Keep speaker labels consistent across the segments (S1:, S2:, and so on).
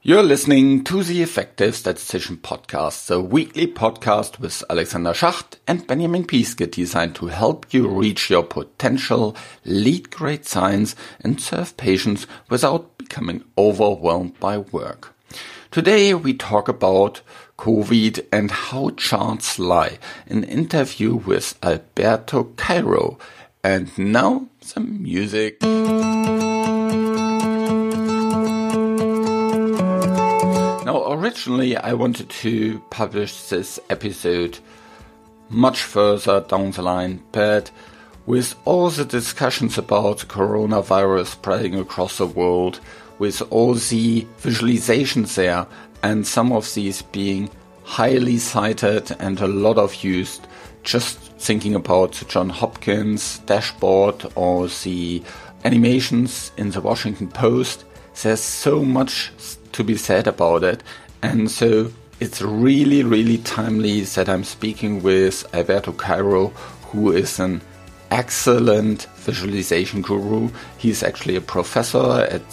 S1: You're listening to the Effective Statistician Podcast, the weekly podcast with Alexander Schacht and Benjamin Pieske, designed to help you reach your potential, lead great science, and serve patients without becoming overwhelmed by work. Today we talk about COVID and how charts lie, an interview with Alberto Cairo. And now some music. Now, originally I wanted to publish this episode much further down the line, but with all the discussions about coronavirus spreading across the world, with all the visualizations there, and some of these being highly cited and a lot of used, just thinking about the Johns Hopkins dashboard or the animations in the Washington Post, there's so much to be said about it. And so it's really, really timely that I'm speaking with Alberto Cairo, who is an excellent visualization guru. He's actually a professor at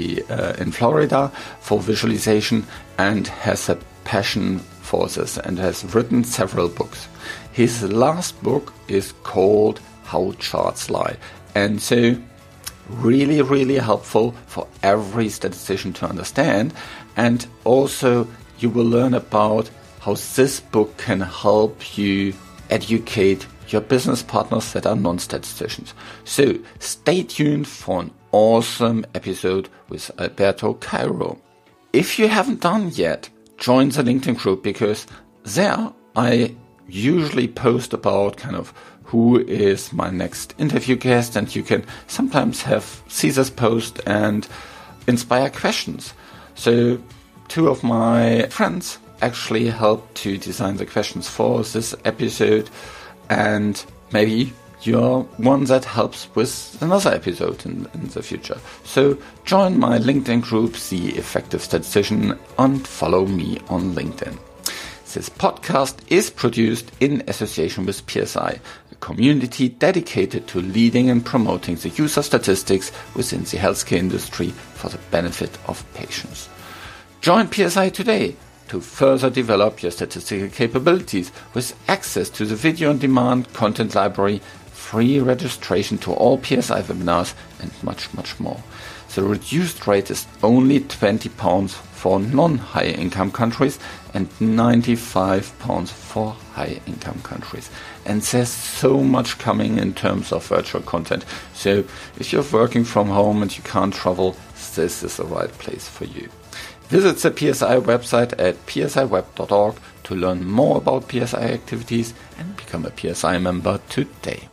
S1: in Florida for visualization and has a passion for this and has written several books. His last book is called How Charts Lie. And so really, really helpful for every statistician to understand. And also you will learn about how this book can help you educate your business partners that are non-statisticians. So stay tuned for an awesome episode with Alberto Cairo. If you haven't done yet, join the LinkedIn group, because there I usually post about kind of who is my next interview guest, and you can sometimes see this post and inspire questions. So two of my friends actually helped to design the questions for this episode, and maybe you're one that helps with another episode in the future. So join my LinkedIn group, The Effective Statistician, and follow me on LinkedIn. This podcast is produced in association with PSI, a community dedicated to leading and promoting the use of statistics within the healthcare industry for the benefit of patients. Join PSI today to further develop your statistical capabilities with access to the video-on-demand content library, free registration to all PSI webinars, and much, much more. The reduced rate is only £20 for non-high income countries and £95 for high income countries. And there's so much coming in terms of virtual content. So if you're working from home and you can't travel, this is the right place for you. Visit the PSI website at psiweb.org to learn more about PSI activities and become a PSI member today.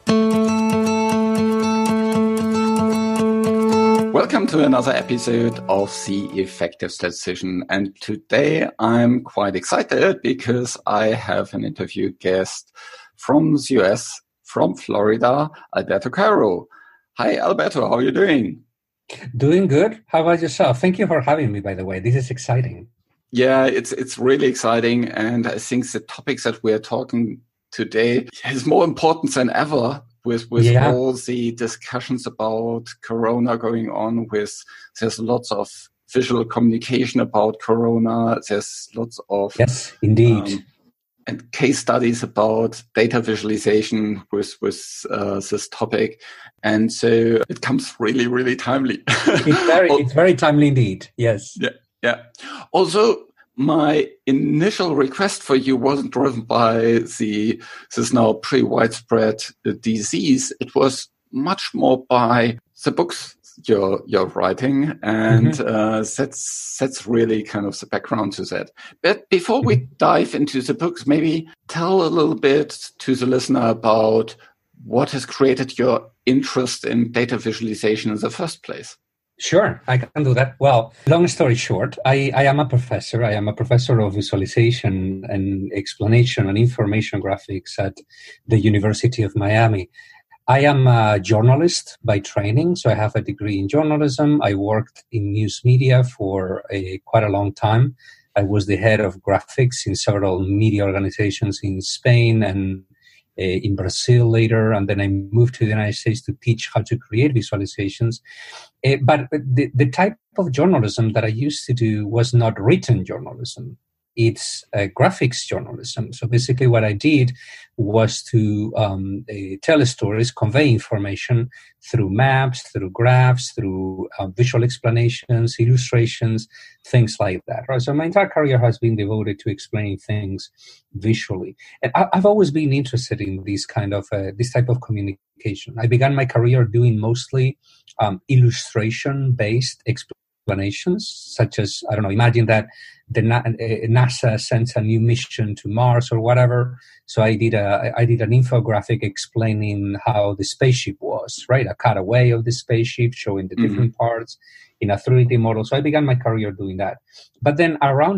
S1: Welcome to another episode of The Effective Statistician, and today I'm quite excited because I have an interview guest from the US, from Florida, Alberto Cairo. Hi Alberto, how are you doing?
S2: Doing good. How about yourself? Thank you for having me, by the way. This is exciting.
S1: Yeah, it's really exciting, and I think the topics that we're talking today is more important than ever. With all the discussions about Corona going on, there's lots of visual communication about Corona. There's lots of
S2: yes, indeed,
S1: and case studies about data visualization with this topic, and so it comes really, really timely.
S2: It's very timely indeed. Yes.
S1: Yeah. Also, my initial request for you wasn't driven by this now pretty widespread disease. It was much more by the books you're writing, and that's really kind of the background to that. But before we dive into the books, maybe tell a little bit to the listener about what has created your interest in data visualization in the first place.
S2: Sure, I can do that. Well, long story short, I am a professor. I am a professor of visualization and explanation and information graphics at the University of Miami. I am a journalist by training, so I have a degree in journalism. I worked in news media for quite a long time. I was the head of graphics in several media organizations in Spain and in Brazil later, and then I moved to the United States to teach how to create visualizations. But the type of journalism that I used to do was not written journalism. It's graphics journalism. So basically what I did was to tell stories, convey information through maps, through graphs, through visual explanations, illustrations, things like that. Right? So my entire career has been devoted to explaining things visually. And I've always been interested in this kind of, this type of communication. I began my career doing mostly illustration-based explanations, such as, I don't know, imagine that the NASA sends a new mission to Mars or whatever. So I did an infographic explaining how the spaceship was, right? A cutaway of the spaceship showing the different parts in a 3D model. So I began my career doing that. But then around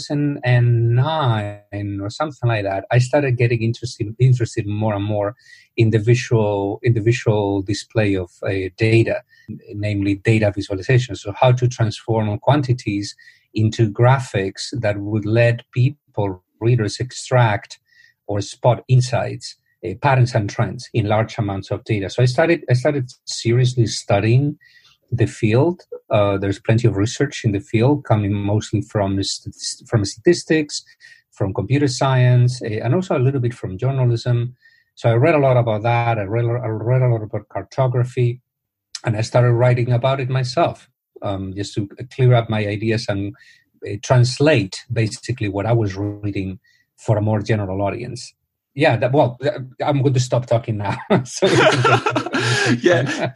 S2: 2009 or something like that, I started getting interested more and more in the visual display of data, namely data visualization. So how to transform quantities into graphics that would let people, readers, extract or spot insights, patterns and trends in large amounts of data. So I started seriously studying the field. There's plenty of research in the field coming mostly from statistics, from computer science, and also a little bit from journalism. So I read a lot about that. I read a lot about cartography, and I started writing about it myself. Just to clear up my ideas and translate basically what I was reading for a more general audience. Yeah, I'm going to stop talking now.
S1: Yeah,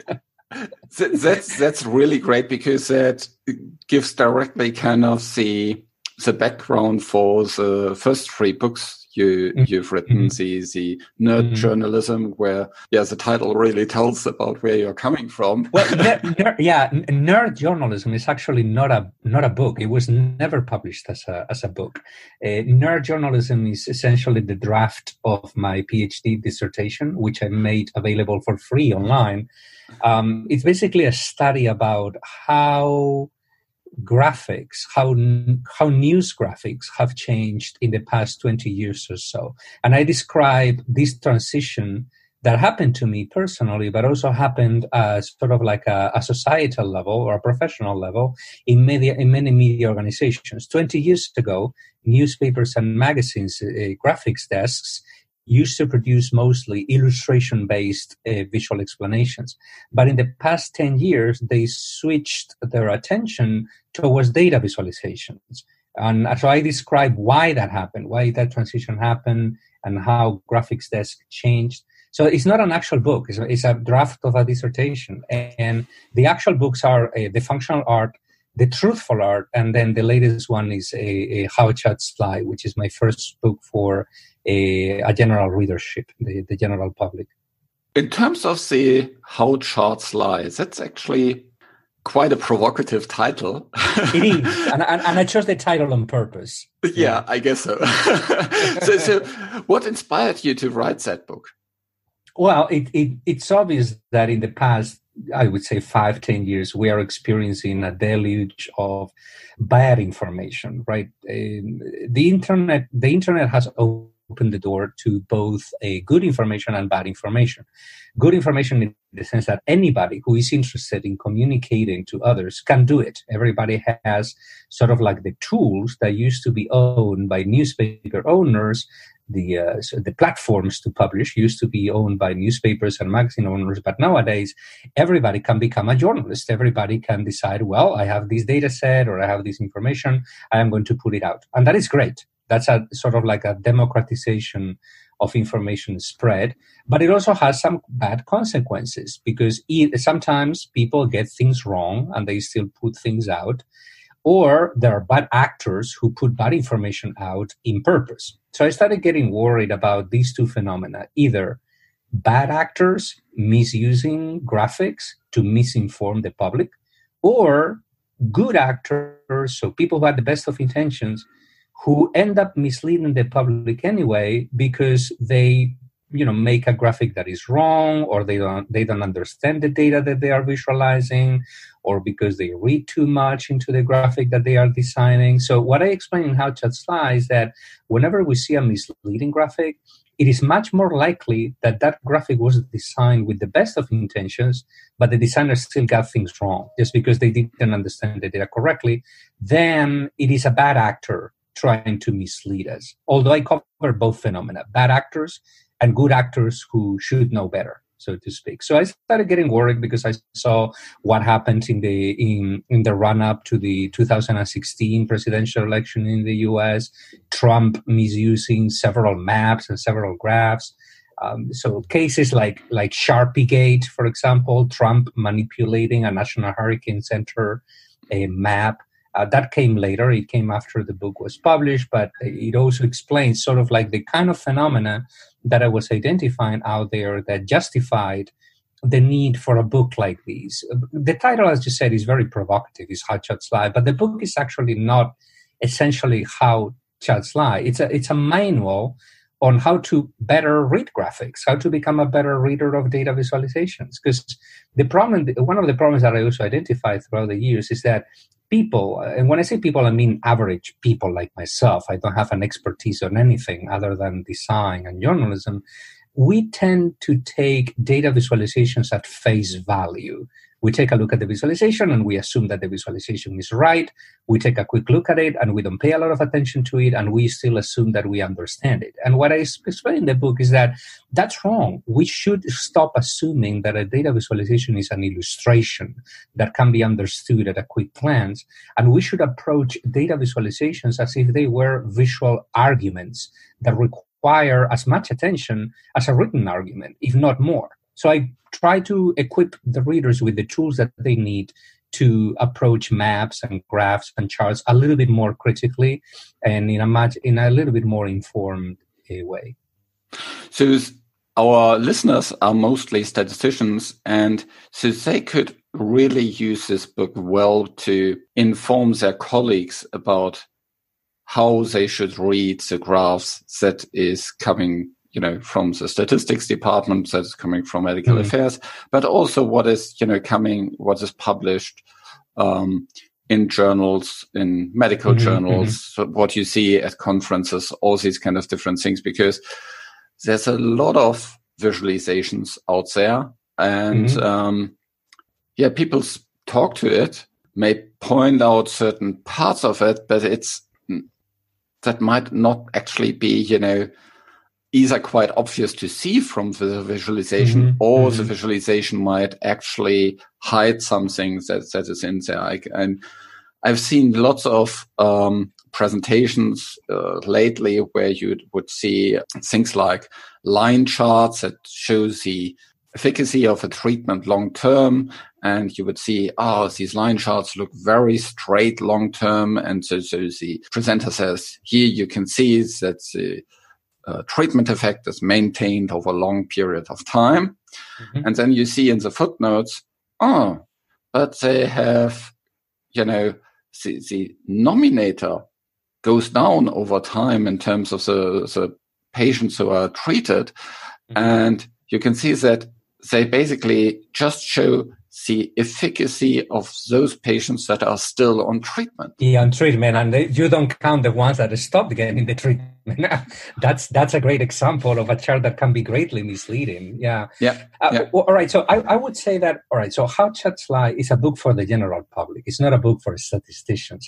S1: that's really great, because that gives directly kind of the background for the first three books you've written, the nerd journalism, where the title really tells about where you're coming from.
S2: Well, nerd journalism is actually not a book. It was never published as a book. Nerd journalism is essentially the draft of my PhD dissertation, which I made available for free online. It's basically a study about how graphics, how news graphics have changed in the past 20 years or so. And I describe this transition that happened to me personally, but also happened as sort of like a societal level or a professional level in many media organizations. 20 years ago, newspapers and magazines, graphics desks, used to produce mostly illustration-based visual explanations. But in the past 10 years, they switched their attention towards data visualizations. And so I describe why that happened, why that transition happened, and how graphics desk changed. So it's not an actual book. It's a draft of a dissertation. And the actual books are the functional art, the truthful art, and then the latest one is a How Charts Lie, which is my first book for a general readership, the general public.
S1: In terms of the How Charts Lie, that's actually quite a provocative title.
S2: It is, and I chose the title on purpose.
S1: Yeah, I guess so. So what inspired you to write that book?
S2: Well, it's obvious that in the past, I would say 5-10 years, we are experiencing a deluge of bad information, right? The internet has opened the door to both good information and bad information. Good information in the sense that anybody who is interested in communicating to others can do it. Everybody has sort of like the tools that used to be owned by newspaper owners. The platforms to publish used to be owned by newspapers and magazine owners, but nowadays everybody can become a journalist. Everybody can decide, well, I have this data set or I have this information, I am going to put it out. And that is great. That's a sort of like a democratization of information spread, but it also has some bad consequences because sometimes people get things wrong and they still put things out, or there are bad actors who put bad information out in purpose. So I started getting worried about these two phenomena, either bad actors misusing graphics to misinform the public, or good actors, so people who had the best of intentions, who end up misleading the public anyway because they make a graphic that is wrong, or they don't understand the data that they are visualizing, or because they read too much into the graphic that they are designing. So what I explain in How Chat Sly is that whenever we see a misleading graphic, it is much more likely that that graphic was designed with the best of intentions, but the designers still got things wrong just because they didn't understand the data correctly. Then it is a bad actor trying to mislead us. Although I cover both phenomena, bad actors and good actors who should know better, so to speak. So I started getting worried because I saw what happened in the run-up to the 2016 presidential election in the U.S., Trump misusing several maps and several graphs. So cases like Sharpiegate, for example, Trump manipulating a National Hurricane Center map. That came later. It came after the book was published, but it also explains sort of like the kind of phenomena that I was identifying out there that justified the need for a book like this. The title, as you said, is very provocative. It's How Chats Lie, but the book is actually not essentially How Chats Lie. It's a manual on how to better read graphics, how to become a better reader of data visualizations. Because one of the problems that I also identified throughout the years is that people, and when I say people, I mean average people like myself. I don't have an expertise on anything other than design and journalism. We tend to take data visualizations at face value. We take a look at the visualization and we assume that the visualization is right. We take a quick look at it and we don't pay a lot of attention to it, and we still assume that we understand it. And what I explain in the book is that that's wrong. We should stop assuming that a data visualization is an illustration that can be understood at a quick glance, and we should approach data visualizations as if they were visual arguments that require as much attention as a written argument, if not more. So I try to equip the readers with the tools that they need to approach maps and graphs and charts a little bit more critically and in a little bit more informed way.
S1: So our listeners are mostly statisticians, and so they could really use this book well to inform their colleagues about how they should read the graphs that is coming from the statistics department, that's coming from medical affairs, but also what is what is published in journals, in medical journals, so what you see at conferences, all these kind of different things, because there's a lot of visualizations out there, and people talk to it, may point out certain parts of it, but that might not actually be, either quite obvious to see from the visualization, or the visualization might actually hide something that is in there. And I've seen lots of presentations lately where you would see things like line charts that shows the efficacy of a treatment long term, and you would see, these line charts look very straight long term, and so the presenter says, here you can see that the treatment effect is maintained over a long period of time. And then you see in the footnotes, but they have, the nominator goes down over time in terms of the patients who are treated. And you can see that they basically just show the efficacy of those patients that are still on treatment.
S2: Yeah, on treatment, and you don't count the ones that stopped getting the treatment. That's a great example of a chart that can be greatly misleading. Yeah. All right. So I would say that. All right. So How Chats Lie is a book for the general public. It's not a book for statisticians.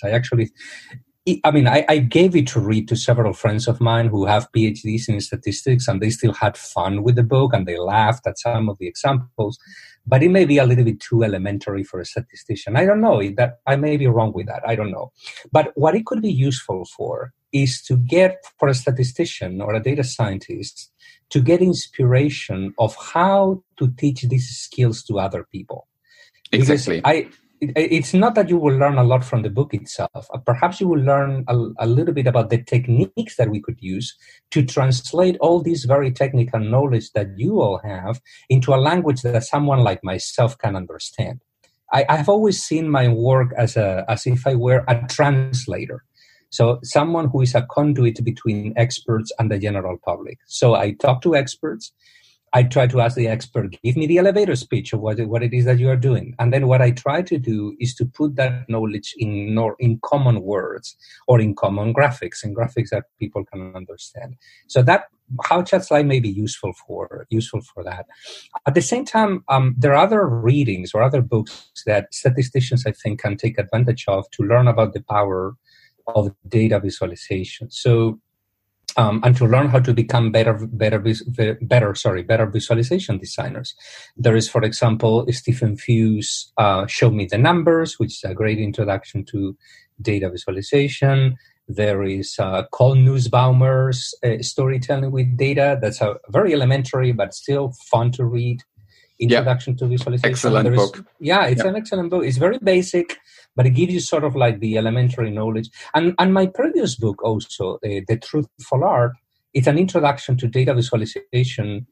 S2: I gave it to read to several friends of mine who have PhDs in statistics, and they still had fun with the book and they laughed at some of the examples. But it may be a little bit too elementary for a statistician. I don't know. That I may be wrong with that. I don't know. But what it could be useful for is to get, for a statistician or a data scientist, to get inspiration of how to teach these skills to other people.
S1: Exactly.
S2: Because it's not that you will learn a lot from the book itself. Perhaps you will learn a little bit about the techniques that we could use to translate all this very technical knowledge that you all have into a language that someone like myself can understand. I've always seen my work as if I were a translator. So someone who is a conduit between experts and the general public. So I talk to experts. I try to ask the expert, give me the elevator speech of what it is that you are doing. And then what I try to do is to put that knowledge in common words or in common graphics, and graphics that people can understand. So that how ChatSlide may be useful for that. At the same time, there are other readings or other books that statisticians, I think, can take advantage of to learn about the power of data visualization. So, and to learn how to become better visualization designers. There is, for example, Stephen Few's Show Me the Numbers, which is a great introduction to data visualization. There is Cole Nussbaumer's Storytelling with Data. That's a very elementary but still fun to read introduction to visualization.
S1: Excellent book.
S2: It's an excellent book. It's very basic, but it gives you sort of like the elementary knowledge. And my previous book also, The Truthful Art, it's an introduction to data visualization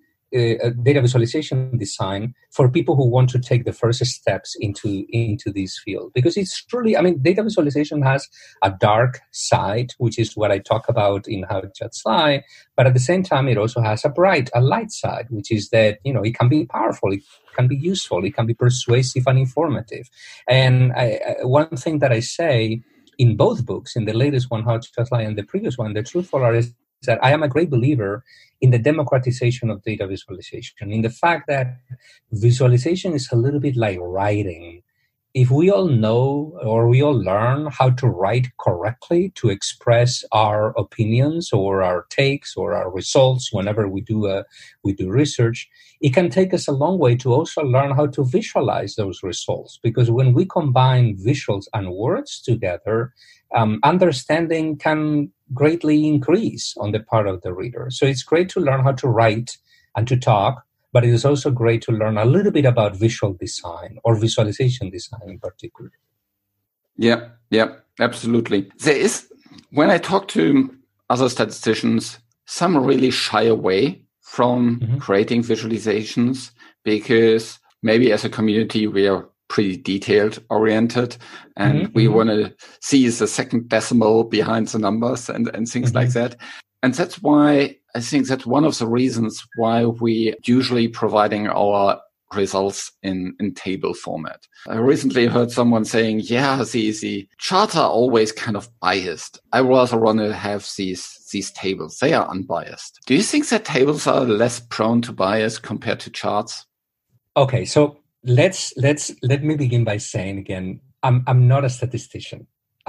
S2: design for people who want to take the first steps into this field. Because it's truly, data visualization has a dark side, which is what I talk about in How ChatSlide, but at the same time, it also has a light side, which is that, it can be powerful, it can be useful, it can be persuasive and informative. And one thing that I say in both books, in the latest one, How ChatSlide, and the previous one, The Truthful Art, is that I am a great believer in the democratization of data visualization, in the fact that visualization is a little bit like writing. If we all know or we all learn how to write correctly to express our opinions or our takes or our results whenever we do research, it can take us a long way to also learn how to visualize those results. Because when we combine visuals and words together, understanding can greatly increase on the part of the reader. So it's great to learn how to write and to talk, but it is also great to learn a little bit about visual design or visualization design in particular.
S1: Yeah, absolutely. There is, when I talk to other statisticians, some really shy away from creating visualizations because maybe as a community we are pretty detailed oriented and we want to see the second decimal behind the numbers and things like that. And that's why I think that's one of the reasons why we usually providing our results in table format. I recently heard someone saying, the charts are always kind of biased. I rather want to have these tables. They are unbiased. Do you think that tables are less prone to bias compared to charts?
S2: Okay, so let me begin by saying again, I'm not a statistician.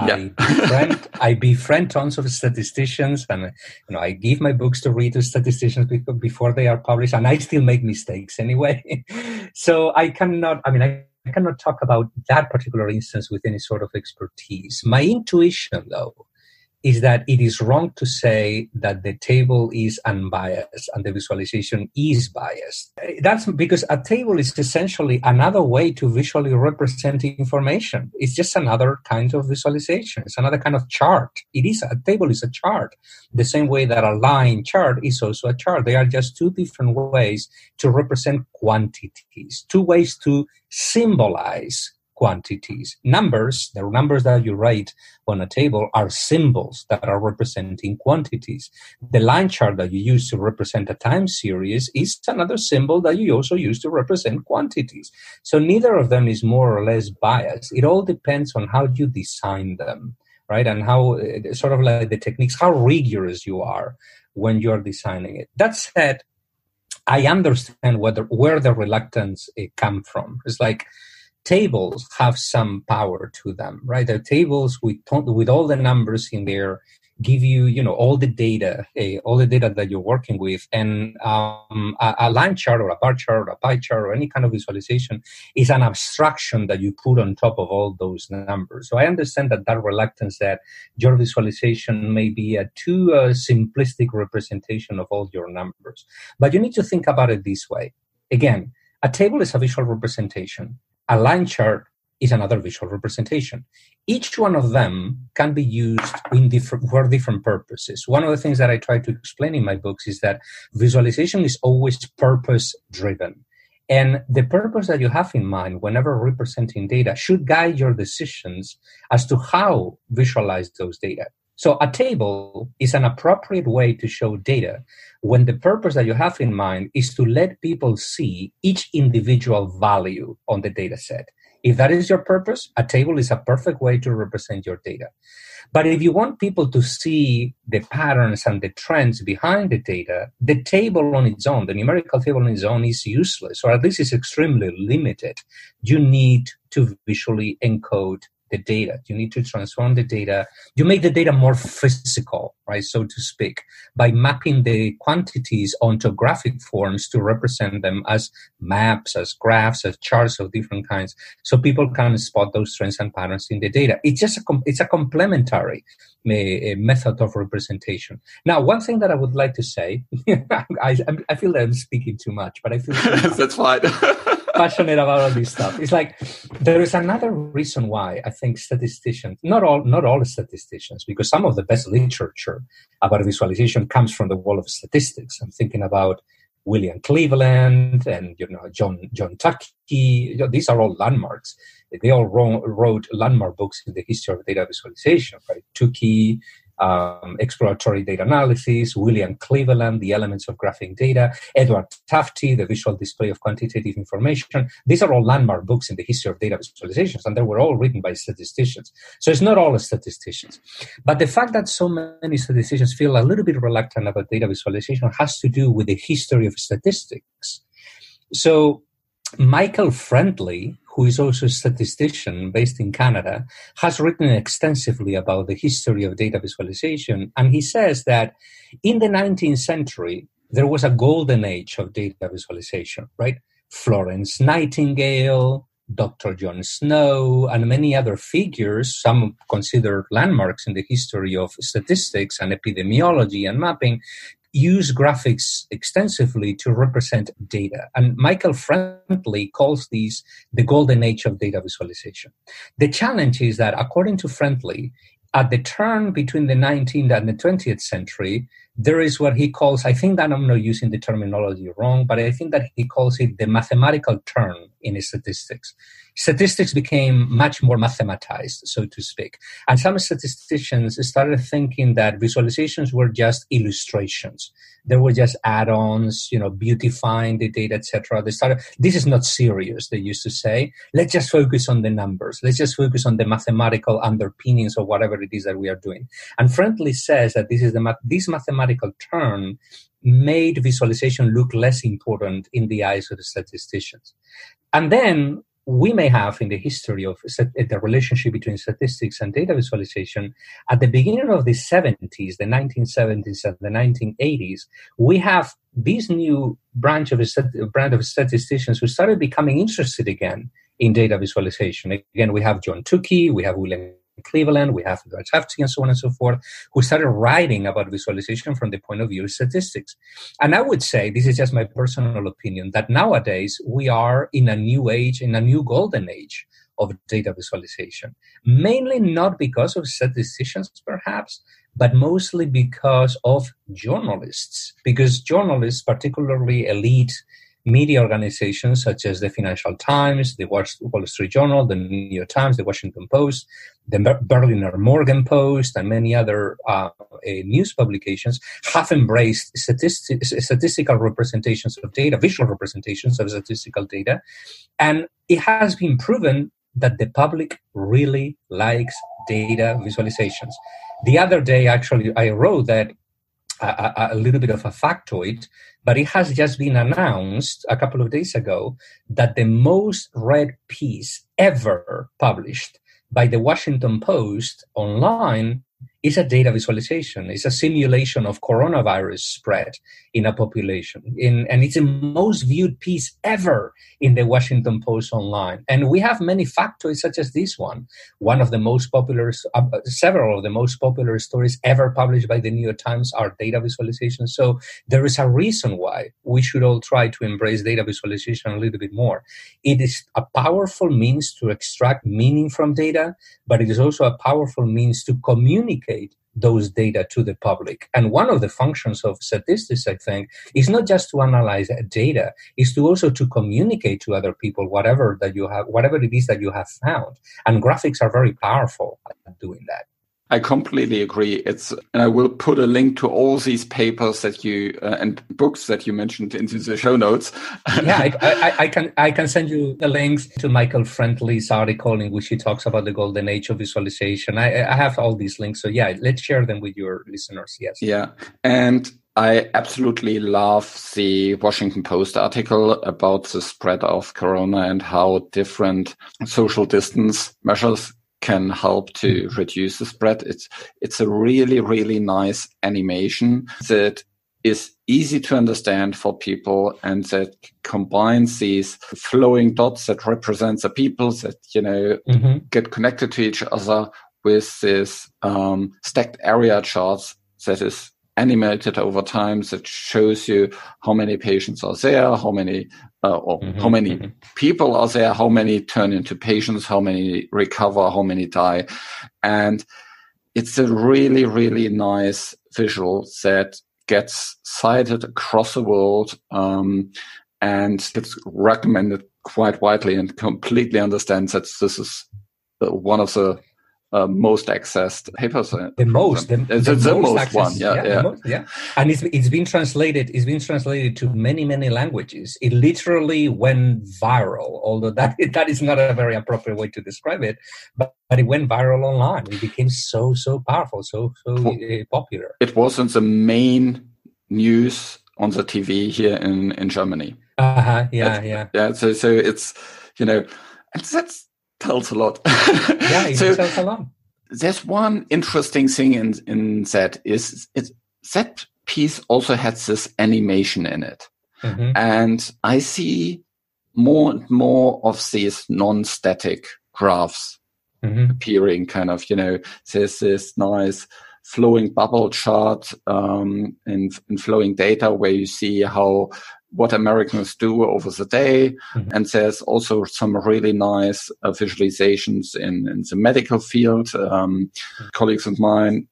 S2: I befriend tons of statisticians, and I give my books to read to statisticians before they are published, and I still make mistakes anyway. So I cannot talk about that particular instance with any sort of expertise. My intuition, though, is that it is wrong to say that the table is unbiased and the visualization is biased. That's because a table is essentially another way to visually represent information. It's just another kind of visualization. It's another kind of chart. A table is a chart. The same way that a line chart is also a chart. They are just two different ways to represent quantities, two ways to symbolize quantities. Numbers, the numbers that you write on a table are symbols that are representing quantities. The line chart that you use to represent a time series is another symbol that you also use to represent quantities. So neither of them is more or less biased. It all depends on how you design them, right? And how, sort of like the techniques, how rigorous you are when you're designing it. That said, I understand where the reluctance comes from. It's like, tables have some power to them, right? The tables with all the numbers in there give you, all the data that you're working with. And a line chart or a bar chart or a pie chart or any kind of visualization is an abstraction that you put on top of all those numbers. So I understand that reluctance that your visualization may be a too simplistic representation of all your numbers. But you need to think about it this way. Again, a table is a visual representation. A line chart is another visual representation. Each one of them can be used for different purposes. One of the things that I try to explain in my books is that visualization is always purpose-driven. And the purpose that you have in mind whenever representing data should guide your decisions as to how visualize those data. So a table is an appropriate way to show data when the purpose that you have in mind is to let people see each individual value on the data set. If that is your purpose, a table is a perfect way to represent your data. But if you want people to see the patterns and the trends behind the data, the table on its own, the numerical table on its own, is useless, or at least is extremely limited. You need to visually encode the data. You need to transform the data. You make the data more physical, right, so to speak, by mapping the quantities onto graphic forms to represent them as maps, as graphs, as charts of different kinds, so people can spot those trends and patterns in the data. It's just it's a complementary method of representation. Now, one thing that I would like to say, I feel that I'm speaking too much, but I feel
S1: that's fine.
S2: passionate about all this stuff. It's like there is another reason why I think statisticians, not all statisticians, because some of the best literature about visualization comes from the world of statistics. I'm thinking about William Cleveland and John Tukey. These are all landmarks. They all wrote landmark books in the history of data visualization. Right? Tukey, exploratory data analysis, William Cleveland, the elements of graphing data, Edward Tufte, the visual display of quantitative information. These are all landmark books in the history of data visualizations, and they were all written by statisticians. So it's not all statisticians. But the fact that so many statisticians feel a little bit reluctant about data visualization has to do with the history of statistics. So Michael Friendly, who is also a statistician based in Canada, has written extensively about the history of data visualization. And he says that in the 19th century, there was a golden age of data visualization, right? Florence Nightingale, Dr. John Snow, and many other figures, some considered landmarks in the history of statistics and epidemiology and mapping, use graphics extensively to represent data. And Michael Friendly calls these the golden age of data visualization. The challenge is that, according to Friendly, at the turn between the 19th and the 20th century, there is what he calls, I think that I'm not using the terminology wrong, but I think that he calls it the mathematical turn in statistics. Statistics became much more mathematized, so to speak. And some statisticians started thinking that visualizations were just illustrations. They were just add-ons, beautifying the data, etc. This is not serious, they used to say. Let's just focus on the numbers. Let's just focus on the mathematical underpinnings of whatever it is that we are doing. And Friendly says that this mathematical turn made visualization look less important in the eyes of the statisticians. And then we may have in the history of the relationship between statistics and data visualization, at the beginning of the 70s, the 1970s and the 1980s, we have this new brand of statisticians who started becoming interested again in data visualization. Again, we have John Tukey, we have William Cleveland, we have Edward Tufte, and so on and so forth, who started writing about visualization from the point of view of statistics. And I would say, this is just my personal opinion, that nowadays we are in a new age, in a new golden age of data visualization. Mainly not because of statisticians, perhaps, but mostly because of journalists. Because journalists, particularly elite media organizations such as the Financial Times, the Wall Street Journal, the New York Times, the Washington Post, the Berliner Morgen Post, and many other news publications have embraced statistical representations of data, visual representations of statistical data. And it has been proven that the public really likes data visualizations. The other day, actually, I wrote that a little bit of a factoid, but it has just been announced a couple of days ago that the most read piece ever published by the Washington Post online is a data visualization. It's a simulation of coronavirus spread in a population. And it's the most viewed piece ever in the Washington Post online. And we have many factoids such as this one. One of the most popular, several of the most popular stories ever published by the New York Times are data visualizations. So there is a reason why we should all try to embrace data visualization a little bit more. It is a powerful means to extract meaning from data, but it is also a powerful means to communicate those data to the public. And one of the functions of statistics, I think, is not just to analyze data, is to also to communicate to other people whatever it is that you have found. And graphics are very powerful at doing that.
S1: I completely agree. And I will put a link to all these papers that you and books that you mentioned into the show notes.
S2: Yeah, I can send you the links to Michael Friendly's article in which he talks about the golden age of visualization. I have all these links. So yeah, let's share them with your listeners. Yes.
S1: Yeah. And I absolutely love the Washington Post article about the spread of corona and how different social distance measures can help to reduce the spread. It's a really, really nice animation that is easy to understand for people and that combines these flowing dots that represent the people that, get connected to each other with this stacked area charts that is animated over time, that shows you how many patients are there, how many how many people are there, how many turn into patients, how many recover, how many die. And it's a really, really nice visual that gets cited across the world and it's recommended quite widely, and completely understands that this is one of the most accessed papers.
S2: The most
S1: one.
S2: Yeah. And it's been translated. It's been translated to many languages. It literally went viral. Although that is not a very appropriate way to describe it, but it went viral online. It became so powerful, so popular.
S1: It wasn't the main news on the TV here in Germany.
S2: Yeah.
S1: So it's and that's tells a lot.
S2: Yeah, it tells a lot.
S1: There's one interesting thing in that is that piece also has this animation in it. And I see more and more of these non-static graphs appearing, kind of, there's this nice flowing bubble chart in flowing data where you see what Americans do over the day. And there's also some really nice visualizations in the medical field. Colleagues of mine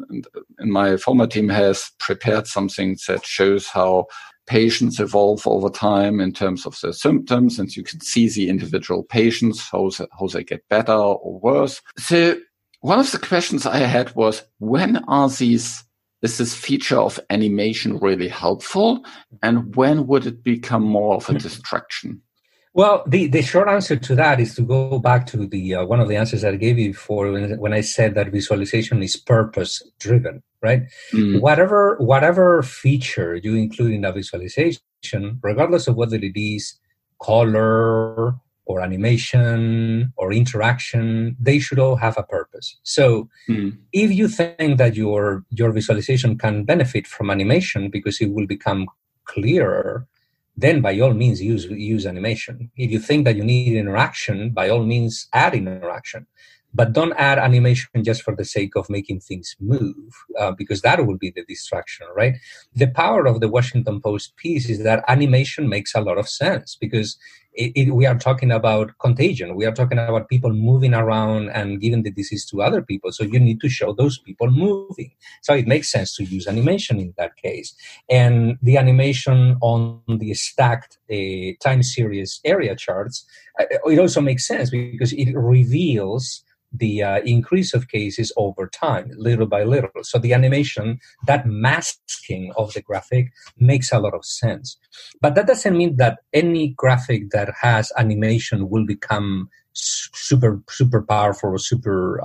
S1: in my former team has prepared something that shows how patients evolve over time in terms of their symptoms. And you can see the individual patients, how they get better or worse. So one of the questions I had was, is this feature of animation really helpful? And when would it become more of a distraction?
S2: Well, the short answer to that is to go back to the one of the answers that I gave you before when I said that visualization is purpose-driven, right? Whatever feature you include in a visualization, regardless of whether it is color or animation or interaction, they should all have a purpose. So if you think that your visualization can benefit from animation because it will become clearer, then by all means use animation. If you think that you need interaction, by all means add interaction. But don't add animation just for the sake of making things move, because that will be the distraction, right? The power of the Washington Post piece is that animation makes a lot of sense because we are talking about contagion. We are talking about people moving around and giving the disease to other people. So you need to show those people moving. So it makes sense to use animation in that case. And the animation on the stacked time series area charts, it also makes sense because it reveals the increase of cases over time, little by little. So the animation, that masking of the graphic makes a lot of sense. But that doesn't mean that any graphic that has animation will become super powerful or super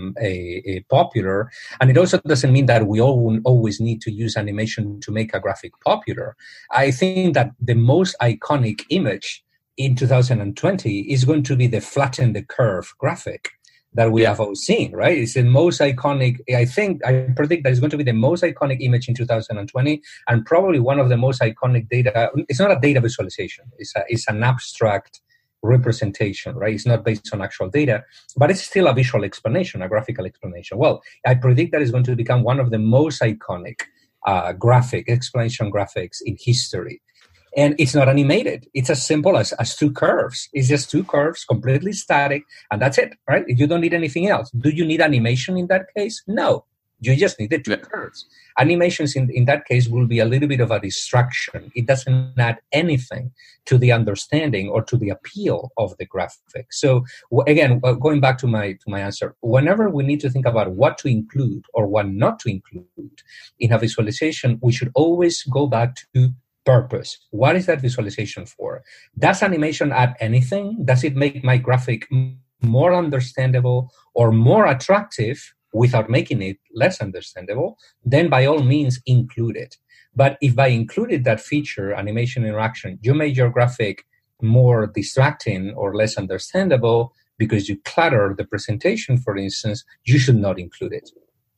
S2: popular. And it also doesn't mean that we always need to use animation to make a graphic popular. I think that the most iconic image in 2020 is going to be the flatten the curve graphic that we have all seen, right? It's the most iconic. I predict that it's going to be the most iconic image in 2020, and probably one of the most iconic data. It's not a data visualization. It's an abstract representation, right? It's not based on actual data, but it's still a visual explanation, a graphical explanation. Well, I predict that it's going to become one of the most iconic explanation graphics in history. And it's not animated. It's as simple as two curves. It's just two curves, completely static, and that's it, right? You don't need anything else. Do you need animation in that case? No. You just need the two curves. Animations in that case will be a little bit of a distraction. It doesn't add anything to the understanding or to the appeal of the graphic. So again, going back to my answer, whenever we need to think about what to include or what not to include in a visualization, we should always go back to purpose. What is that visualization for? Does animation add anything? Does it make my graphic more understandable or more attractive without making it less understandable? Then by all means include it. But if by included that feature, animation interaction, you made your graphic more distracting or less understandable because you clutter the presentation, for instance, you should not include it.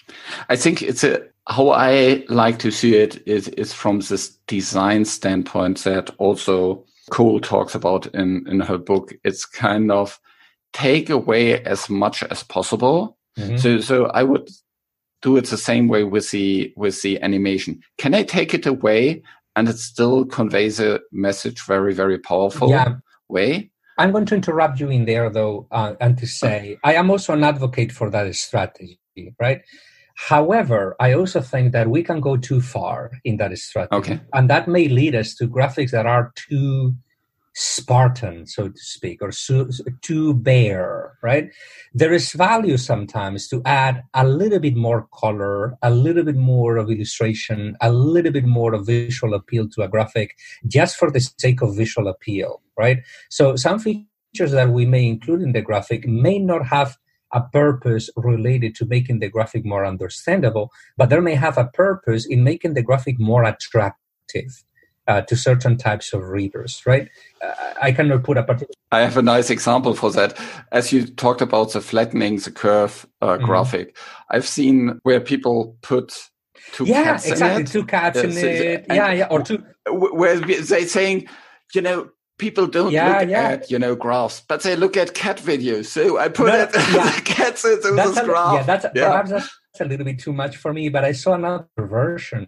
S1: I think how I like to see it is from this design standpoint that also Cole talks about in her book. It's kind of take away as much as possible. Mm-hmm. So I would do it the same way with the animation. Can I take it away and it still conveys a message very, very powerful way?
S2: I'm going to interrupt you in there, though, and to say I am also an advocate for that strategy, right? However, I also think that we can go too far in that strategy. And that may lead us to graphics that are too Spartan, so to speak, or too bare, right? There is value sometimes to add a little bit more color, a little bit more of illustration, a little bit more of visual appeal to a graphic just for the sake of visual appeal, right? So some features that we may include in the graphic may not have a purpose related to making the graphic more understandable, but there may have a purpose in making the graphic more attractive to certain types of readers, right? I cannot put a particular...
S1: I have a nice example for that. As you talked about the flattening the curve graphic, I've seen where people put two cats in it.
S2: Two cats in it. Or two...
S1: Where they're saying, people don't look at, graphs, but they look at cat videos. So I put the cats into this graph.
S2: Perhaps that's a little bit too much for me, but I saw another version.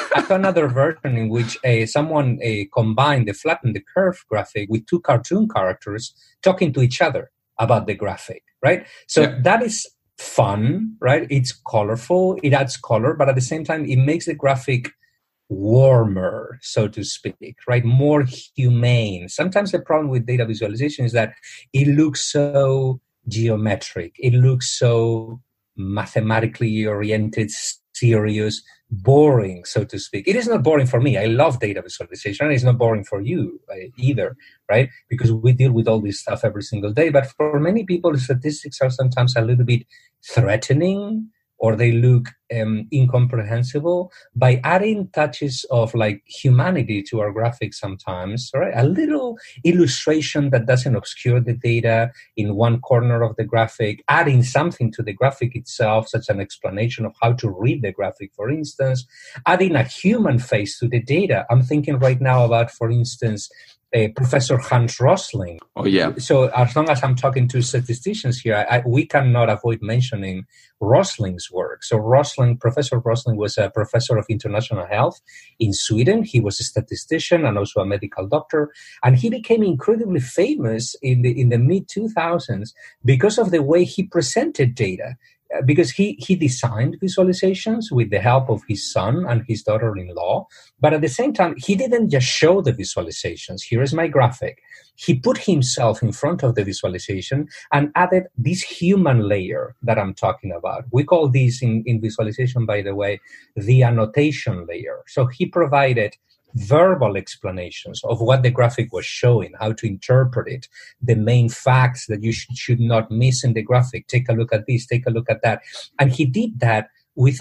S2: In which someone combined the flatten the curve graphic with two cartoon characters talking to each other about the graphic, right? So that is fun, right? It's colorful, it adds color, but at the same time, it makes the graphic warmer, so to speak, right? More humane. Sometimes the problem with data visualization is that it looks so geometric. It looks so mathematically oriented, serious, boring, so to speak. It is not boring for me. I love data visualization, and it's not boring for you either, right? Because we deal with all this stuff every single day. But for many people, statistics are sometimes a little bit threatening, or they look incomprehensible. By adding touches of like humanity to our graphics sometimes, right? A little illustration that doesn't obscure the data in one corner of the graphic, adding something to the graphic itself, such an explanation of how to read the graphic, for instance, adding a human face to the data. I'm thinking right now about, for instance, Professor Hans Rosling.
S1: Oh, yeah.
S2: So as long as I'm talking to statisticians here, we cannot avoid mentioning Rosling's work. So Professor Rosling was a professor of international health in Sweden. He was a statistician and also a medical doctor. And he became incredibly famous in the mid-2000s because of the way he presented data. Because he designed visualizations with the help of his son and his daughter-in-law. But at the same time, he didn't just show the visualizations. Here is my graphic. He put himself in front of the visualization and added this human layer that I'm talking about. We call this in visualization, by the way, the annotation layer. So he provided verbal explanations of what the graphic was showing, how to interpret it, the main facts that you should not miss in the graphic. Take a look at this, take a look at that. And he did that with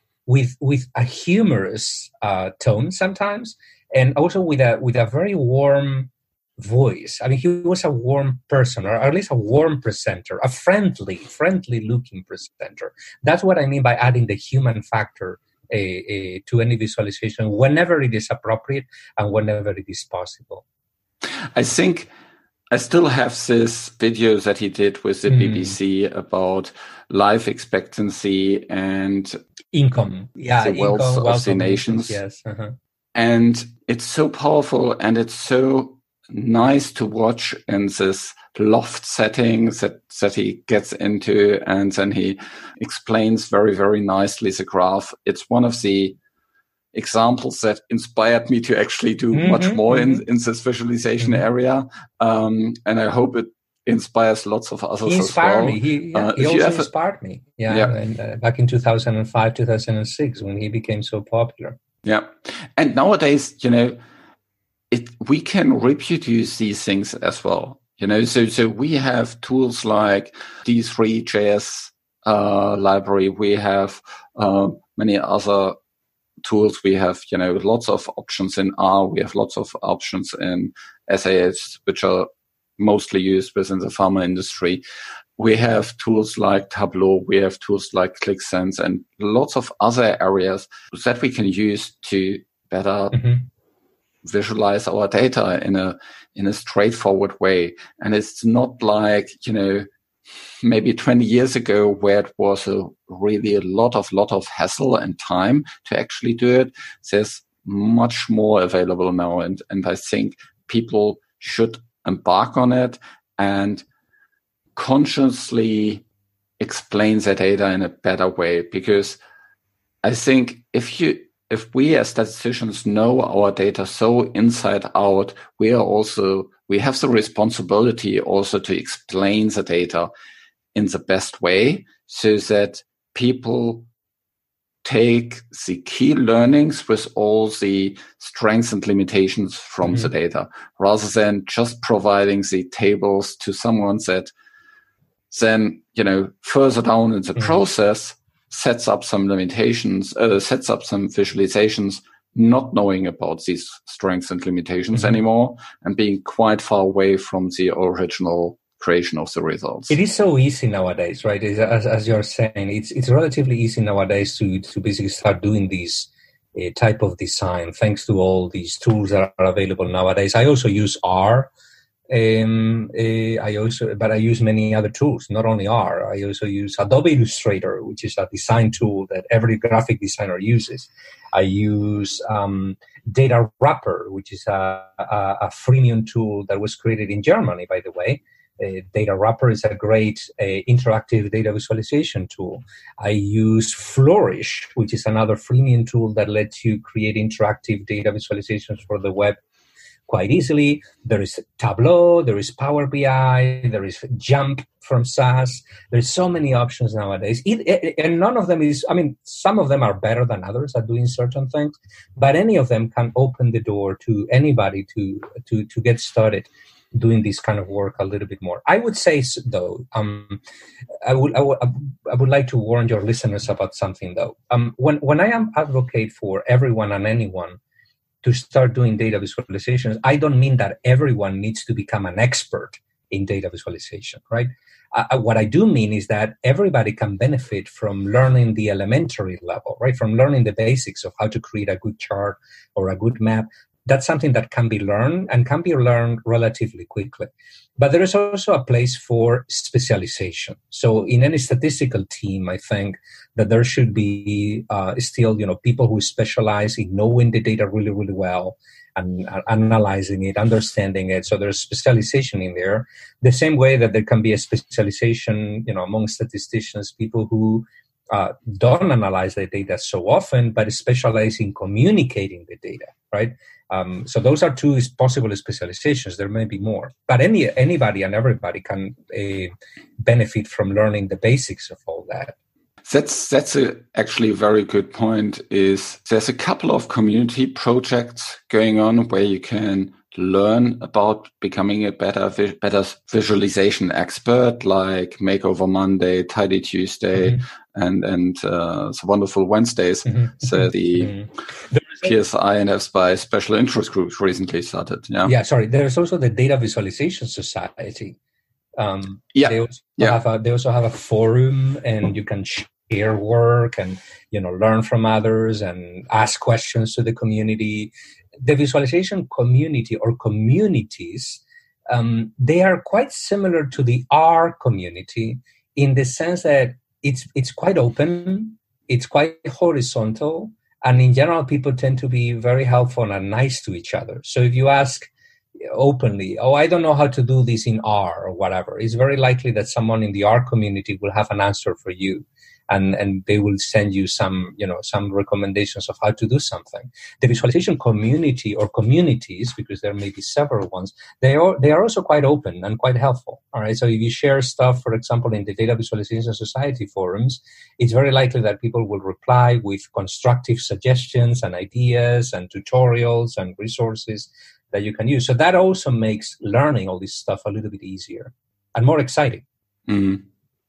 S2: a humorous tone sometimes, and also with a very warm voice. I mean, he was a warm person, or at least a warm presenter, a friendly looking presenter. That's what I mean by adding the human factor to any visualization whenever it is appropriate and whenever it is possible.
S1: I think I still have this video that he did with the BBC about life expectancy and
S2: income. Yeah,
S1: the wealth of the nations.
S2: Yes. Uh-huh.
S1: And it's so powerful and it's so nice to watch in this loft setting that he gets into, and then he explains very, very nicely the graph. It's one of the examples that inspired me to actually do much more in this visualization area. And I hope it inspires lots of others
S2: he inspired
S1: as well.
S2: Me. He also inspired me. And, back in 2005, 2006, when he became so popular.
S1: Yeah. And nowadays, we can reproduce these things as well. So we have tools like D3.js library. We have many other tools. We have, lots of options in R. We have lots of options in SAS, which are mostly used within the pharma industry. We have tools like Tableau. We have tools like ClickSense and lots of other areas that we can use to better visualize our data in a straightforward way. And it's not like, maybe 20 years ago where it was really a lot of hassle and time to actually do it. There's much more available now. And I think people should embark on it and consciously explain their data in a better way. Because I think if we as statisticians know our data so inside out, we have the responsibility also to explain the data in the best way so that people take the key learnings with all the strengths and limitations from the data, rather than just providing the tables to someone that then, further down in the process sets up some limitations, sets up some visualizations, not knowing about these strengths and limitations anymore, and being quite far away from the original creation of the results.
S2: It is so easy nowadays, right? As you're saying, it's relatively easy nowadays to basically start doing this type of design, thanks to all these tools that are available nowadays. I also use R. But I use many other tools, not only R. I also use Adobe Illustrator, which is a design tool that every graphic designer uses. I use Data Wrapper, which is a freemium tool that was created in Germany, by the way. Data Wrapper is a great interactive data visualization tool. I use Flourish, which is another freemium tool that lets you create interactive data visualizations for the web quite easily. There is Tableau, there is Power BI, there is Jump from SAS. There's so many options nowadays. And none of them some of them are better than others at doing certain things, but any of them can open the door to anybody to get started doing this kind of work a little bit more. I would say, though, I would like to warn your listeners about something, though. When I am advocate for everyone and anyone to start doing data visualizations, I don't mean that everyone needs to become an expert in data visualization, right? What I do mean is that everybody can benefit from learning the elementary level, right? From learning the basics of how to create a good chart or a good map. That's something that can be learned and can be learned relatively quickly. But there is also a place for specialization. So in any statistical team, I think that there should be still, people who specialize in knowing the data really, really well and analyzing it, understanding it. So there's specialization in there. The same way that there can be a specialization, among statisticians, people who don't analyze the data so often, but specialize in communicating the data, right? So those are two possible specializations. There may be more, but anybody and everybody can benefit from learning the basics of all that.
S1: That's actually a very good point. There's a couple of community projects going on where you can learn about becoming a better visualization expert, like Makeover Monday, Tidy Tuesday, and the Wonderful Wednesdays. So the PSI and FSPI special interest groups recently started. Yeah.
S2: Sorry. There's also the Data Visualization Society. They also have a forum, and you can share work and learn from others and ask questions to the community. The visualization community or communities, they are quite similar to the R community in the sense that it's quite open, it's quite horizontal, and in general, people tend to be very helpful and nice to each other. So if you ask openly, oh, I don't know how to do this in R or whatever, it's very likely that someone in the R community will have an answer for you. And they will send you some recommendations of how to do something. The visualization community or communities, because there may be several ones, they are also quite open and quite helpful. All right. So if you share stuff, for example, in the Data Visualization Society forums, it's very likely that people will reply with constructive suggestions and ideas and tutorials and resources that you can use. So that also makes learning all this stuff a little bit easier and more exciting.
S1: Mm-hmm.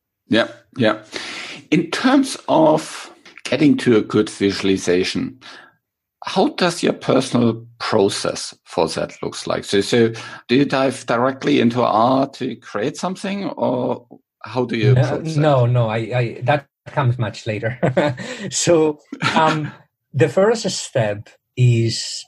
S1: Yeah. In terms of getting to a good visualization, how does your personal process for that looks like? So do you dive directly into R to create something, or how do you approach that?
S2: No, I that comes much later. So the first step is,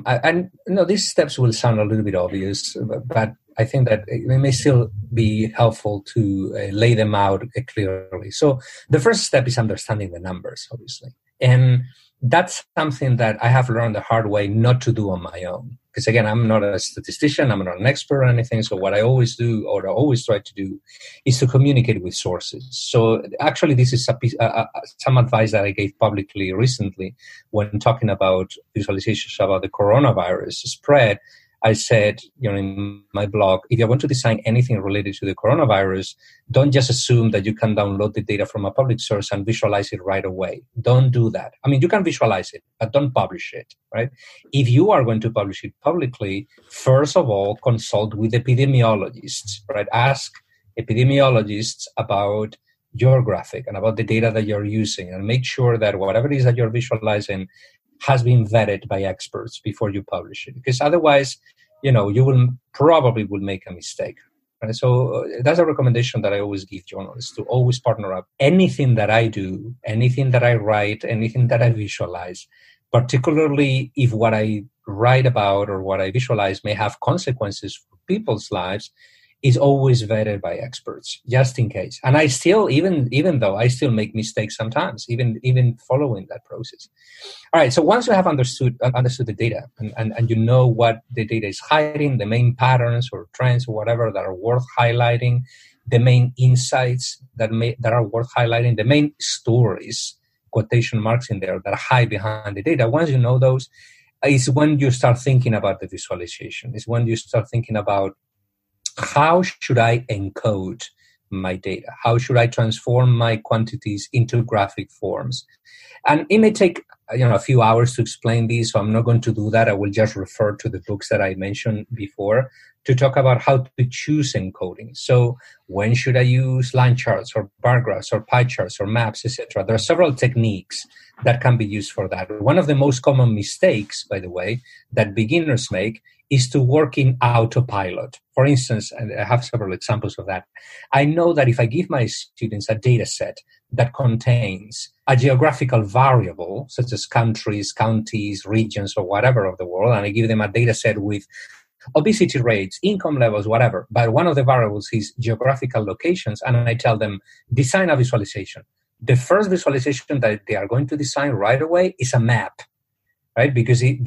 S2: these steps will sound a little bit obvious, but I think that it may still be helpful to lay them out clearly. So the first step is understanding the numbers, obviously. And that's something that I have learned the hard way not to do on my own. Because again, I'm not a statistician, I'm not an expert or anything. So what I always do, or I always try to do, is to communicate with sources. So actually, this is some advice that I gave publicly recently when talking about visualizations about the coronavirus spread. I said, in my blog, if you want to design anything related to the coronavirus, don't just assume that you can download the data from a public source and visualize it right away. Don't do that. I mean, you can visualize it, but don't publish it, right? If you are going to publish it publicly, first of all, consult with epidemiologists, right? Ask epidemiologists about your graphic and about the data that you're using, and make sure that whatever it is that you're visualizing has been vetted by experts before you publish it, because otherwise, you will probably make a mistake. Right? So that's a recommendation that I always give journalists, to always partner up. Anything that I do, anything that I write, anything that I visualize, particularly if what I write about or what I visualize may have consequences for people's lives, is always vetted by experts, just in case. And I still, even though I still make mistakes sometimes, even following that process. All right, so once you have understood the data and you know what the data is hiding, the main patterns or trends or whatever that are worth highlighting, the main insights that are worth highlighting, the main stories, quotation marks in there, that hide behind the data, once you know those, is when you start thinking about the visualization. Is when you start thinking about, how should I encode my data? How should I transform my quantities into graphic forms? And it may take a few hours to explain this, so I'm not going to do that. I will just refer to the books that I mentioned before to talk about how to choose encoding. So when should I use line charts or bar graphs or pie charts or maps, etc.? There are several techniques that can be used for that. One of the most common mistakes, by the way, that beginners make is to work in autopilot. For instance, and I have several examples of that. I know that if I give my students a data set that contains a geographical variable, such as countries, counties, regions, or whatever of the world, and I give them a data set with obesity rates, income levels, whatever, but one of the variables is geographical locations, and I tell them, design a visualization. The first visualization that they are going to design right away is a map. Right, because the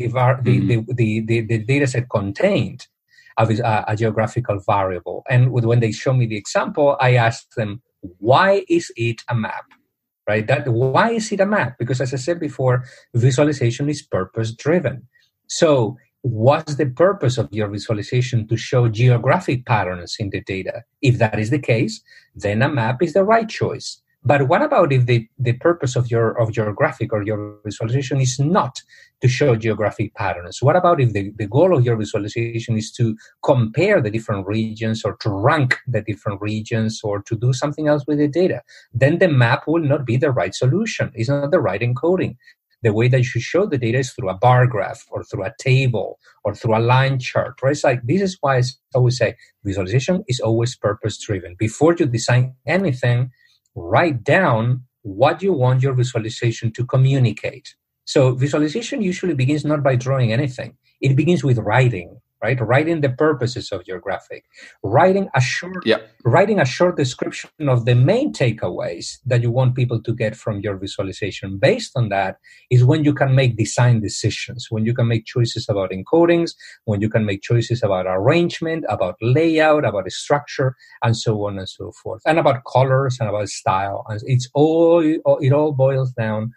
S2: data set contained a geographical variable, and when they show me the example, I ask them, "Why is it a map?" Right? Why is it a map? Because, as I said before, visualization is purpose-driven. So, what's the purpose of your visualization? To show geographic patterns in the data. If that is the case, then a map is the right choice. But what about if the purpose of your graphic or your visualization is not to show geographic patterns? What about if the goal of your visualization is to compare the different regions, or to rank the different regions, or to do something else with the data? Then the map will not be the right solution. It's not the right encoding. The way that you should show the data is through a bar graph, or through a table, or through a line chart. Right? It's like, this is why I always say visualization is always purpose-driven. Before you design anything, write down what you want your visualization to communicate. So visualization usually begins not by drawing anything. It begins with writing. right? Writing the purposes of your graphic, writing a short description of the main takeaways that you want people to get from your visualization. Based on that is when you can make design decisions, when you can make choices about encodings, when you can make choices about arrangement, about layout, about structure, and so on and so forth, and about colors and about style. And it all boils down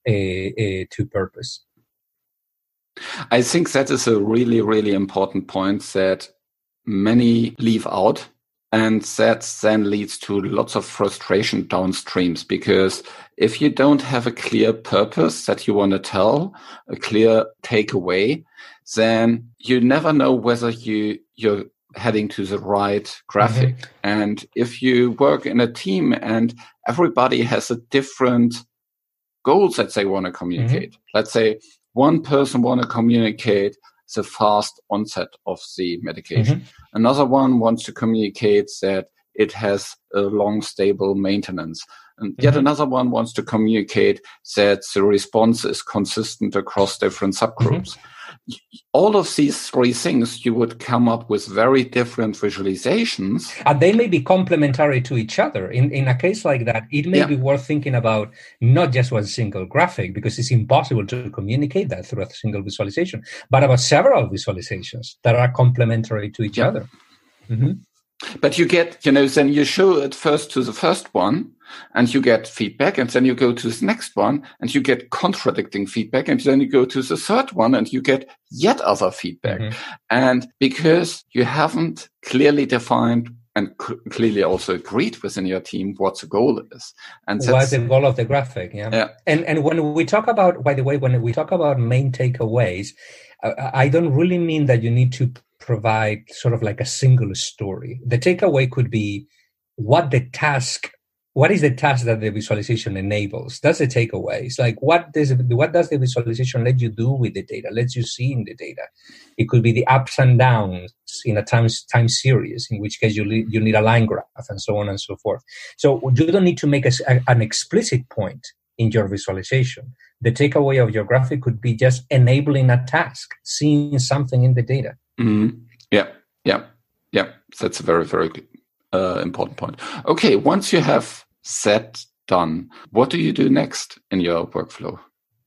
S2: to purpose.
S1: I think that is a really, really important point that many leave out, and that then leads to lots of frustration downstreams, because if you don't have a clear purpose that you want to tell, a clear takeaway, then you never know whether you're heading to the right graphic. Mm-hmm. And if you work in a team and everybody has a different goals that they want to communicate, mm-hmm. let's say one person want to communicate the fast onset of the medication. Mm-hmm. Another one wants to communicate that it has a long, stable maintenance. And yet mm-hmm. another one wants to communicate that the response is consistent across different subgroups. Mm-hmm. All of these three things, you would come up with very different visualizations.
S2: And they may be complementary to each other. In a case like that, it may be worth thinking about not just one single graphic, because it's impossible to communicate that through a single visualization, but about several visualizations that are complementary to each other. Mm-hmm.
S1: But you get, then you show it first to the first one and you get feedback, and then you go to the next one and you get contradicting feedback, and then you go to the third one and you get yet other feedback. Mm-hmm. And because you haven't clearly defined and clearly also agreed within your team what the goal is. And
S2: what's the goal of the graphic? Yeah. And when we talk about, by the way, when we talk about main takeaways, I don't really mean that you need to provide sort of like a single story. The takeaway could be what is the task that the visualization enables? That's the takeaway. It's like, what does the visualization let you do with the data, lets you see in the data? It could be the ups and downs in a time series, in which case you need a line graph, and so on and so forth. So you don't need to make an explicit point in your visualization. The takeaway of your graphic could be just enabling a task, seeing something in the data.
S1: Mm-hmm. Yeah. That's a very, very important point. Okay, once you have that done, what do you do next in your workflow?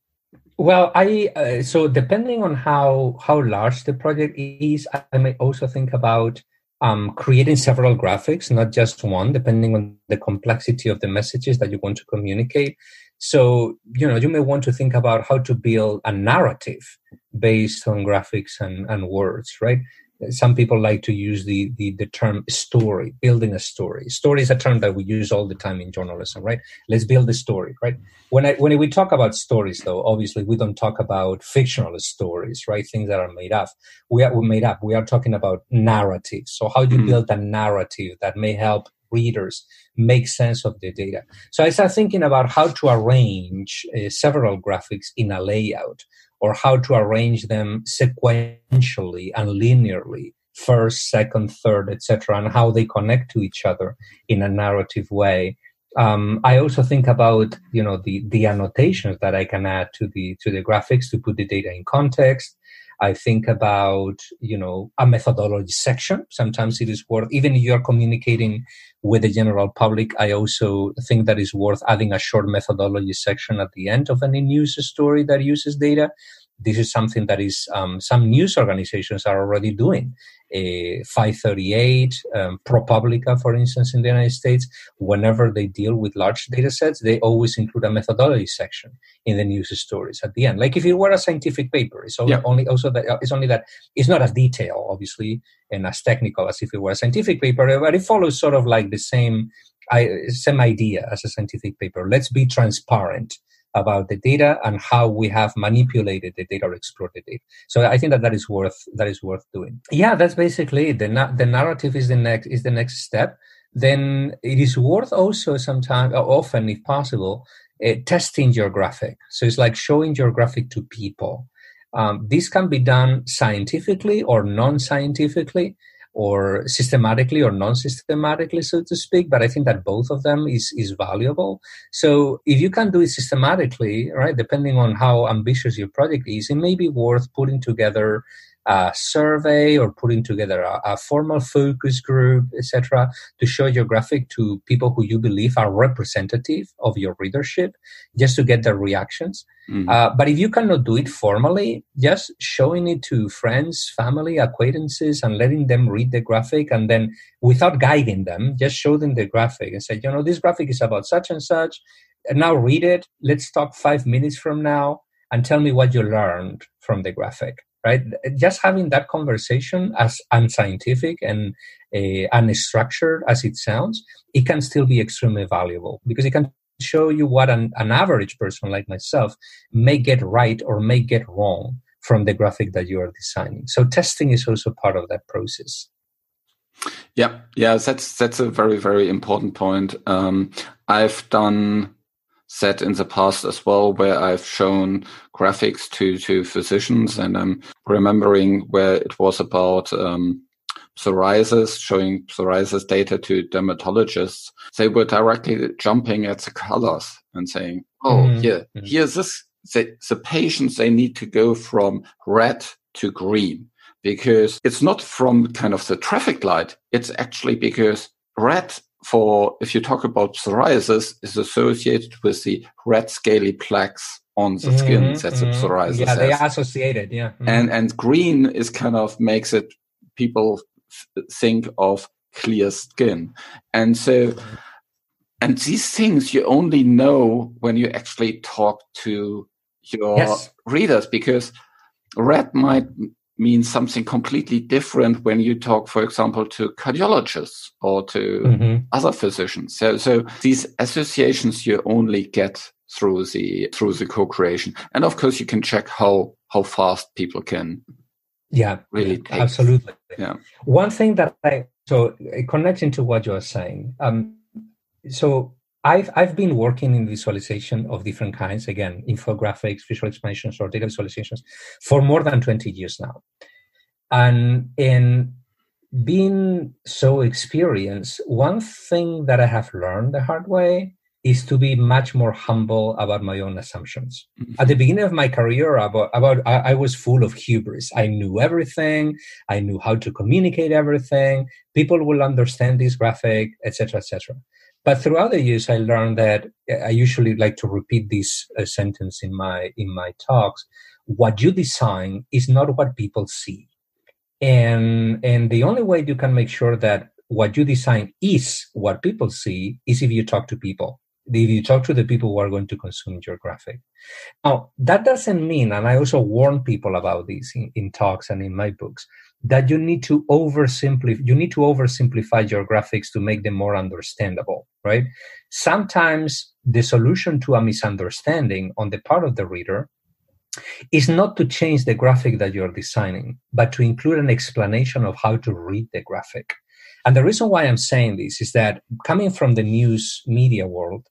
S2: Well, so depending on how large the project is, I may also think about creating several graphics, not just one, depending on the complexity of the messages that you want to communicate. So, you may want to think about how to build a narrative based on graphics and words, right? Some people like to use the term story, building a story. Story is a term that we use all the time in journalism, right? Let's build a story, right? When we talk about stories, though, obviously we don't talk about fictional stories, right? Things that are made up. We are talking about narratives. So how do you build a narrative that may help readers make sense of the data? So I started thinking about how to arrange several graphics in a layout, or how to arrange them sequentially and linearly, first, second, third, etc., and how they connect to each other in a narrative way. I also think about the annotations that I can add to the graphics to put the data in context. I think about a methodology section. Sometimes it is worth, even if you're communicating with the general public, I also think that it's worth adding a short methodology section at the end of any news story that uses data. This is something that is some news organizations are already doing. 538, ProPublica, for instance, in the United States, whenever they deal with large data sets, they always include a methodology section in the news stories at the end. Like if it were a scientific paper, it's only that it's not as detailed, obviously, and as technical as if it were a scientific paper, but it follows sort of like the same idea as a scientific paper. Let's be transparent about the data and how we have manipulated the data or explored the data. So I think that is worth doing. Yeah, that's basically it. The narrative is the next step. Then it is worth also often, if possible, testing your graphic. So it's like showing your graphic to people. This can be done scientifically or non-scientifically, or systematically or non-systematically, so to speak. But I think that both of them is valuable. So if you can do it systematically, right, depending on how ambitious your project is, it may be worth putting together a survey or putting together a formal focus group, etc., to show your graphic to people who you believe are representative of your readership, just to get their reactions. But if you cannot do it formally, just showing it to friends, family, acquaintances, and letting them read the graphic, and then without guiding them, just show them the graphic and say, this graphic is about such and such. And now read it. Let's talk 5 minutes from now and tell me what you learned from the graphic, right? Just having that conversation, as unscientific and unstructured as it sounds, it can still be extremely valuable because it can show you what an average person like myself may get right or may get wrong from the graphic that you are designing. So testing is also part of that process.
S1: Yeah, that's a very, very important point. I've done that in the past as well, where I've shown graphics to physicians, and I'm remembering where it was about psoriasis, showing psoriasis data to dermatologists. They were directly jumping at the colors and saying, here's this. The patients, they need to go from red to green, because it's not from kind of the traffic light. It's actually because red, if you talk about psoriasis, is associated with the red scaly plaques on the skin. That's the psoriasis.
S2: Yeah, they are associated. Yeah.
S1: And green is kind of makes it, people think of clear skin. And so, and these things you only know when you actually talk to your readers, because red might mean something completely different when you talk, for example, to cardiologists or to other physicians. So these associations you only get through the co-creation. And of course you can check how fast people can really take.
S2: Absolutely.
S1: Yeah.
S2: One thing that connecting to what you're saying, so I've been working in visualization of different kinds, again, infographics, visual explanations, or data visualizations for more than 20 years now. And in being so experienced, one thing that I have learned the hard way is to be much more humble about my own assumptions. At the beginning of my career, I was full of hubris. I knew everything. I knew how to communicate everything. People will understand this graphic, etc., etc. But throughout the years, I learned that I usually like to repeat this sentence in my talks. What you design is not what people see. And the only way you can make sure that what you design is what people see is if you talk to people. If you talk to the people who are going to consume your graphic. Now, that doesn't mean, and I also warn people about this in talks and in my books, that you need to oversimplify your graphics to make them more understandable, right? Sometimes the solution to a misunderstanding on the part of the reader is not to change the graphic that you're designing, but to include an explanation of how to read the graphic. And the reason why I'm saying this is that coming from the news media world,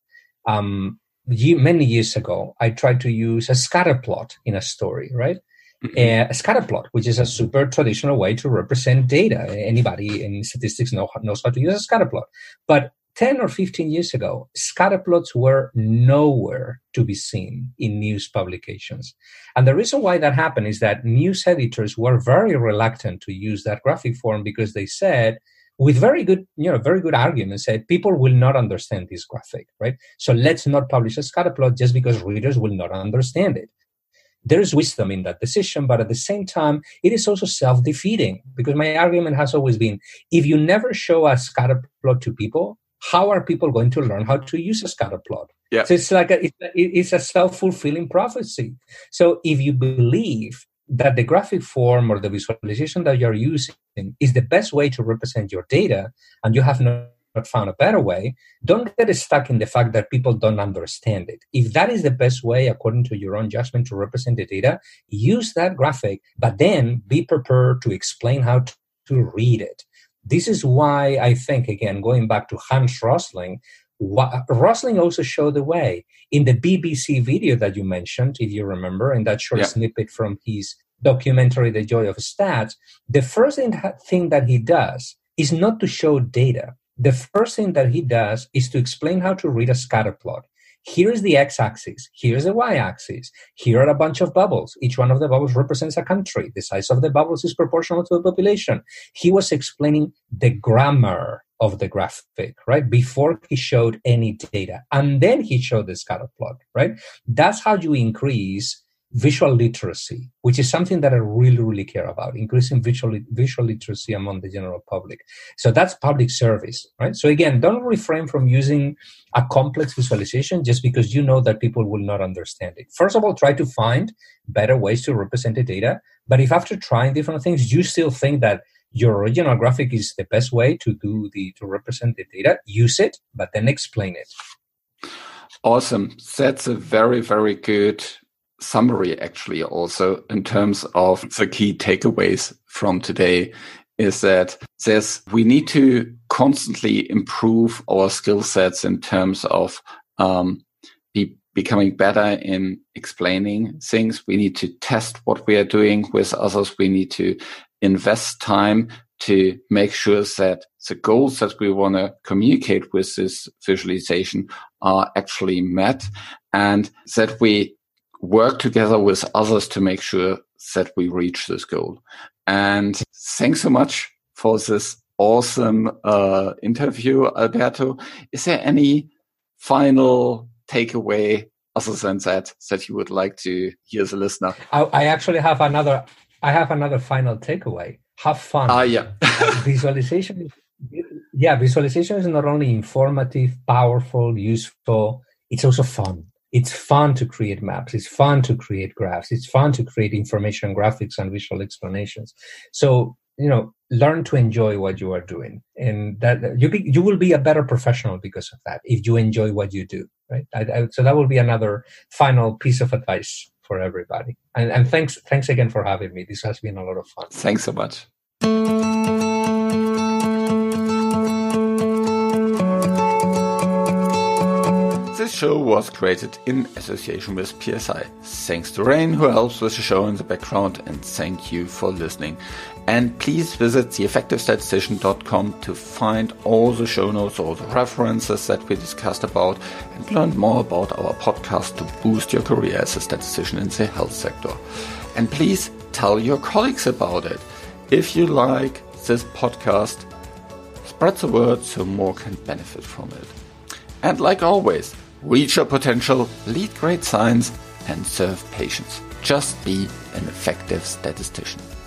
S2: many years ago, I tried to use a scatter plot in a story, right? A scatter plot, which is a super traditional way to represent data. Anybody in statistics knows how to use a scatter plot. But 10 or 15 years ago, scatter plots were nowhere to be seen in news publications. And the reason why that happened is that news editors were very reluctant to use that graphic form because they said, with very good arguments, said people will not understand this graphic, right? So let's not publish a scatter plot just because readers will not understand it. There's wisdom in that decision, but at the same time, it is also self-defeating because my argument has always been, if you never show a scatter plot to people, how are people going to learn how to use a scatter plot?
S1: Yeah.
S2: So it's like it's a self-fulfilling prophecy. So if you believe that the graphic form or the visualization that you're using is the best way to represent your data, and you have not found a better way, don't get stuck in the fact that people don't understand it. If that is the best way, according to your own judgment, to represent the data, use that graphic, but then be prepared to explain how to read it. This is why I think, again, going back to Hans Rosling, Rosling also showed the way. In the BBC video that you mentioned, if you remember, in that short snippet from his documentary, The Joy of Stats, the first thing that he does is not to show data. The first thing that he does is to explain how to read a scatter plot. Here's the x-axis. Here's the y-axis. Here are a bunch of bubbles. Each one of the bubbles represents a country. The size of the bubbles is proportional to the population. He was explaining the grammar of the graphic, right? Before he showed any data. And then he showed the scatter plot, right? That's how you increase visual literacy, which is something that I really, really care about, increasing visual literacy among the general public. So that's public service, right? So again, don't refrain from using a complex visualization just because you know that people will not understand it. First of all, try to find better ways to represent the data. But if after trying different things, you still think that your original graphic is the best way to represent the data, use it, but then explain it.
S1: Awesome. That's a very, very good summary, actually, also in terms of the key takeaways from today is that we need to constantly improve our skill sets in terms of becoming better in explaining things. We need to test what we are doing with others. We need to invest time to make sure that the goals that we want to communicate with this visualization are actually met, and that we work together with others to make sure that we reach this goal. And thanks so much for this awesome interview, Alberto. Is there any final takeaway other than that you would like to hear the listener?
S2: I actually have another final takeaway. Have fun.
S1: Yeah.
S2: Visualization is not only informative, powerful, useful, it's also fun. It's fun to create maps. It's fun to create graphs. It's fun to create information graphics and visual explanations. So, learn to enjoy what you are doing, and that you will be a better professional because of that if you enjoy what you do, right? So that will be another final piece of advice for everybody. And thanks again for having me. This has been a lot of fun.
S1: Thanks so much. This show was created in association with PSI. Thanks to Rain, who helps with the show in the background, and thank you for listening. And please visit theeffectivestatistician.com to find all the show notes, all the references that we discussed about, and learn more about our podcast to boost your career as a statistician in the health sector. And please tell your colleagues about it. If you like this podcast, spread the word so more can benefit from it. And like always, reach your potential, lead great science, and serve patients. Just be an effective statistician.